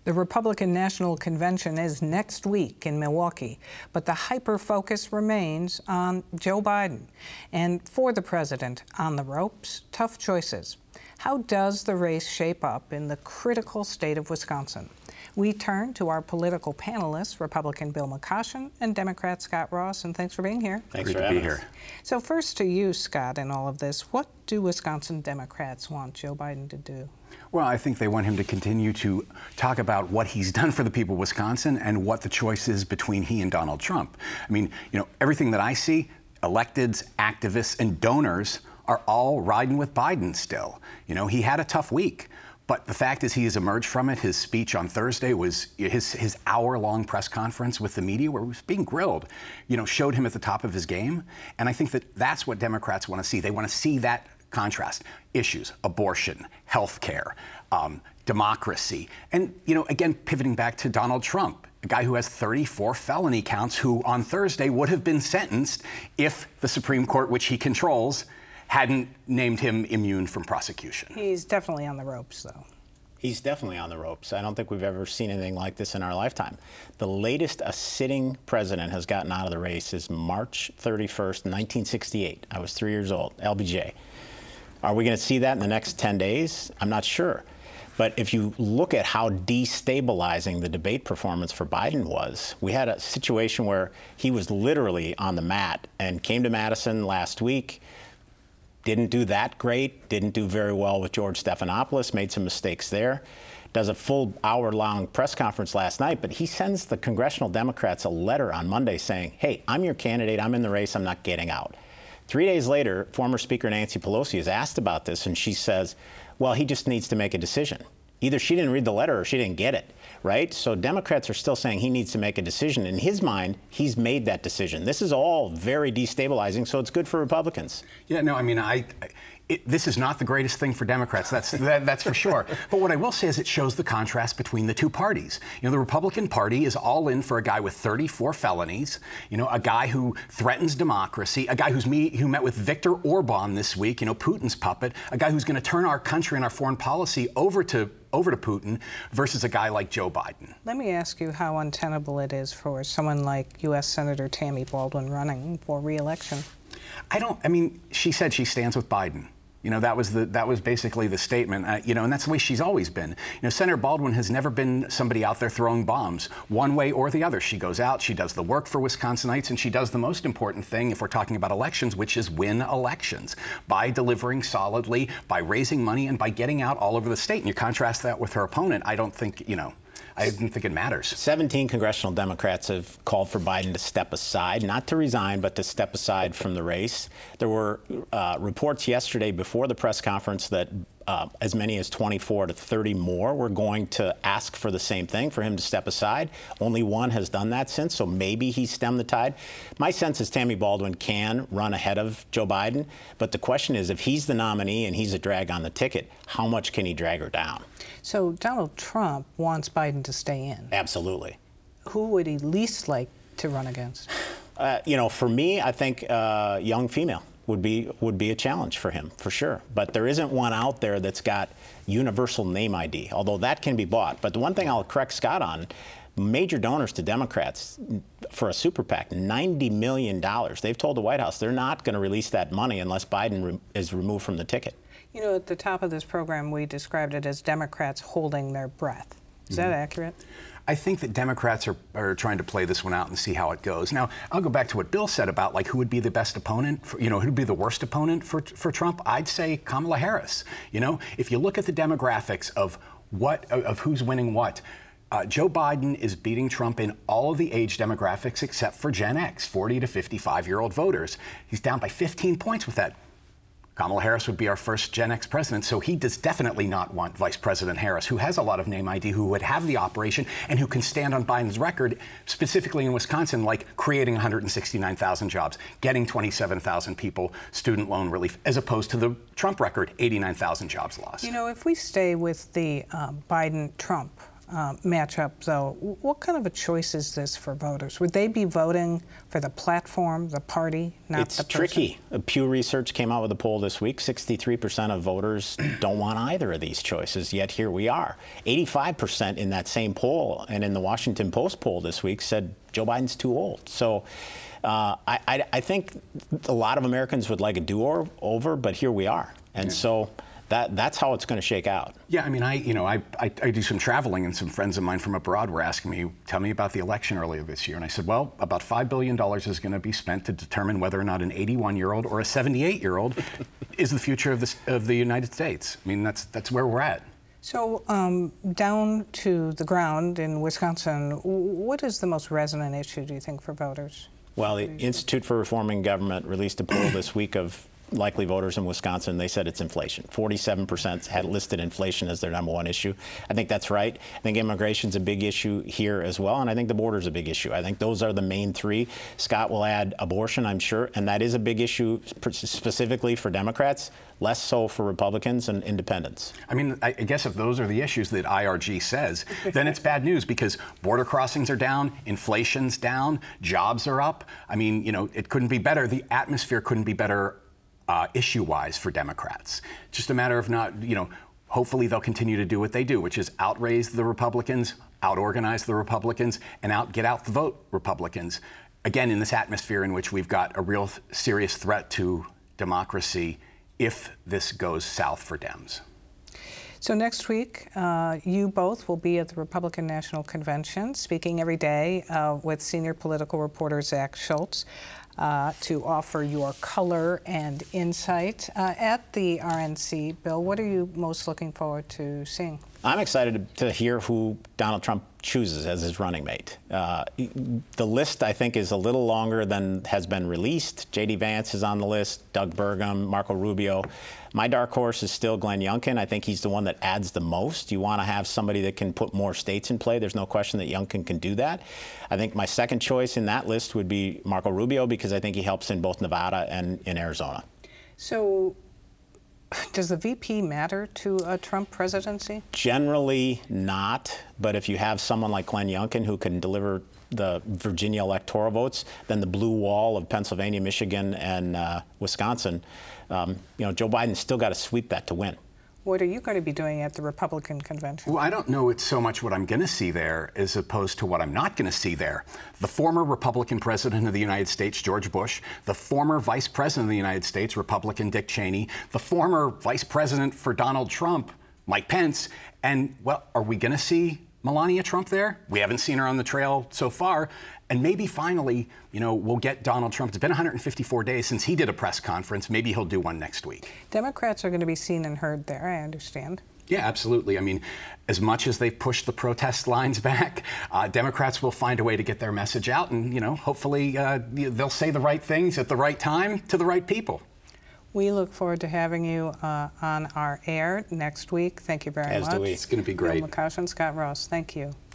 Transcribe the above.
The Republican National Convention is next week in Milwaukee, but the hyper-focus remains on Joe Biden. And for the president, on the ropes, tough choices. How does the race shape up in the critical state of Wisconsin? We turn to our political panelists, Republican Bill McCoshen and Democrat Scott Ross, and thanks for being here. Thanks for having us. So first to you, Scott, in all of this, what do Wisconsin Democrats want Joe Biden to do? Well, I think they want him to continue to talk about what he's done for the people of Wisconsin and what the choice is between he and Donald Trump. I mean, everything that I see, electeds, activists, and donors are all riding with Biden still. He had a tough week. But the fact is he has emerged from it. His speech on Thursday was his hour-long press conference with the media where he was being grilled, showed him at the top of his game. And I think that that's what Democrats want to see. They want to see that contrast. Issues, abortion, health care, democracy. And, again, pivoting back to Donald Trump, a guy who has 34 felony counts who on Thursday would have been sentenced if the Supreme Court, which he controls, hadn't named him immune from prosecution. He's definitely on the ropes, though. He's definitely on the ropes. I don't think we've ever seen anything like this in our lifetime. The latest a sitting president has gotten out of the race is March 31st, 1968. I was 3 years old, LBJ. Are we going to see that in the next 10 days? I'm not sure. But if you look at how destabilizing the debate performance for Biden was, we had a situation where he was literally on the mat and came to Madison last week. Didn't do that great, didn't do very well with George Stephanopoulos, made some mistakes there. Does a full hour-long press conference last night, but he sends the congressional Democrats a letter on Monday saying, hey, I'm your candidate, I'm in the race, I'm not getting out. 3 days later, former Speaker Nancy Pelosi is asked about this, and she says, well, he just needs to make a decision. Either she didn't read the letter or she didn't get it, right? So Democrats are still saying he needs to make a decision. In his mind, he's made that decision. This is all very destabilizing, so it's good for Republicans. Yeah, no, I mean, this is not the greatest thing for Democrats, that's for sure. But what I will say is it shows the contrast between the two parties. The Republican Party is all in for a guy with 34 felonies, a guy who threatens democracy, a guy who met with Viktor Orban this week, Putin's puppet, a guy who's going to turn our country and our foreign policy over to Putin versus a guy like Joe Biden. Let me ask you how untenable it is for someone like U.S. Senator Tammy Baldwin running for re-election. She said she stands with Biden. That was basically the statement, and that's the way she's always been. Senator Baldwin has never been somebody out there throwing bombs one way or the other. She goes out, she does the work for Wisconsinites, and she does the most important thing if we're talking about elections, which is win elections by delivering solidly, by raising money, and by getting out all over the state. And you contrast that with her opponent, I don't think it matters. 17 congressional Democrats have called for Biden to step aside, not to resign, but to step aside from the race. There were reports yesterday before the press conference that as many as 24 to 30 more were going to ask for the same thing, for him to step aside. Only one has done that since, so maybe he stemmed the tide. My sense is Tammy Baldwin can run ahead of Joe Biden, but the question is, if he's the nominee and he's a drag on the ticket, how much can he drag her down? So Donald Trump wants Biden to stay in. Absolutely. Who would he least like to run against? For me, I think young female would be a challenge for him, for sure. But there isn't one out there that's got universal name ID, although that can be bought. But the one thing I'll correct Scott on, major donors to Democrats for a super PAC, $90 million. They've told the White House they're not going to release that money unless Biden is removed from the ticket. At the top of this program, we described it as Democrats holding their breath. Is that accurate? I think that Democrats are trying to play this one out and see how it goes. Now, I'll go back to what Bill said about who would be the best opponent, who would be the worst opponent for Trump. I'd say Kamala Harris. If you look at the demographics of who's winning what, Joe Biden is beating Trump in all of the age demographics except for Gen X, 40 to 55-year-old voters. He's down by 15 points with that. Kamala Harris would be our first Gen X president, so he does definitely not want Vice President Harris, who has a lot of name ID, who would have the operation, and who can stand on Biden's record, specifically in Wisconsin, like creating 169,000 jobs, getting 27,000 people student loan relief, as opposed to the Trump record, 89,000 jobs lost. If we stay with the Biden-Trump matchup, though, what kind of a choice is this for voters? Would they be voting for the platform, the party, not the person? It's tricky. Pew Research came out with a poll this week. 63% of voters don't want either of these choices, yet here we are. 85% in that same poll and in the Washington Post poll this week said Joe Biden's too old. So I think a lot of Americans would like a do-over, but here we are. And so that's how it's going to shake out. Yeah, I mean, I do some traveling, and some friends of mine from abroad were asking me, tell me about the election earlier this year. And I said, well, about $5 billion is going to be spent to determine whether or not an 81-year-old or a 78-year-old is the future of the United States. I mean, that's where we're at. So down to the ground in Wisconsin, what is the most resonant issue, do you think, for voters? Well, the Institute for Reforming Government released a poll this week of likely voters in Wisconsin. They said it's inflation. 47% had listed inflation as their number one issue. I think that's right. I think immigration's a big issue here as well, and I think the border's a big issue. I think those are the main three. Scott will add abortion, I'm sure, and that is a big issue specifically for Democrats, less so for Republicans and independents. I mean, I guess if those are the issues that IRG says, then it's bad news, because border crossings are down, inflation's down, jobs are up. I mean, it couldn't be better. The atmosphere couldn't be better issue-wise for Democrats. Just a matter of not, hopefully they'll continue to do what they do, which is outraise the Republicans, out-organize the Republicans, and get out the vote Republicans. Again, in this atmosphere in which we've got a real serious threat to democracy if this goes south for Dems. So next week, you both will be at the Republican National Convention, speaking every day with senior political reporter Zach Schultz. To offer your color and insight at the RNC. Bill, what are you most looking forward to seeing? I'm excited to hear who Donald Trump chooses as his running mate. The list, I think, is a little longer than has been released. J.D. Vance is on the list, Doug Burgum, Marco Rubio. My dark horse is still Glenn Youngkin. I think he's the one that adds the most. You want to have somebody that can put more states in play. There's no question that Youngkin can do that. I think my second choice in that list would be Marco Rubio, because I think he helps in both Nevada and in Arizona. So does the VP matter to a Trump presidency? Generally not, but if you have someone like Glenn Youngkin who can deliver the Virginia electoral votes, then the blue wall of Pennsylvania, Michigan, and Wisconsin, Joe Biden's still got to sweep that to win. What are you going to be doing at the Republican convention? Well, I don't know it's so much what I'm going to see there as opposed to what I'm not going to see there. The former Republican president of the United States, George Bush, the former vice president of the United States, Republican Dick Cheney, the former vice president for Donald Trump, Mike Pence, and, well, are we going to see Melania Trump there? We haven't seen her on the trail so far. And maybe finally, we'll get Donald Trump. It's been 154 days since he did a press conference. Maybe he'll do one next week. Democrats are going to be seen and heard there, I understand. Yeah, absolutely. I mean, as much as they've pushed the protest lines back, Democrats will find a way to get their message out. And, hopefully they'll say the right things at the right time to the right people. We look forward to having you on our air next week. Thank you very much. As do we. It's going to be great. Bill McCoshen, Scott Ross, thank you.